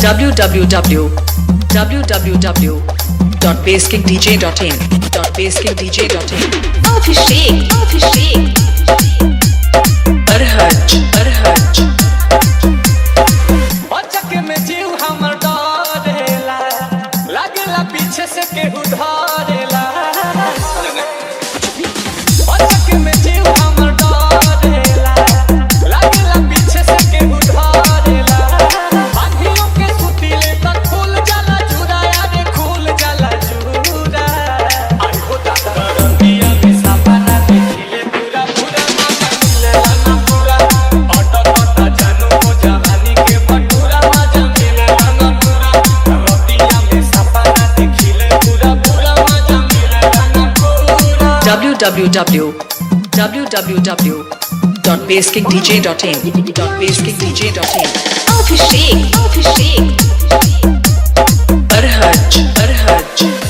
www.basskingdj.in Abhishek Arhaj बचक में जीव हमर डरेला लागेला पीछे से केहू धरेला बचक में जीव हमर डरेला लागेला पीछे से केहू धरेला बांधियों के सुतीले त खुल जाला जुरा यारे खुल जाला जुरा आई हो दादा रंगिया में सपना देखिले पूरा पूरा मजा मिलेला ना पूरा ऑटो जानू हो जवानी के भटूरा मजा मिलेला ना पूरा रंगिया में सपना देखिले पूरा पूरा मजा मिलेला ना पूरा www.basskingdj.in Abhishek Arhaj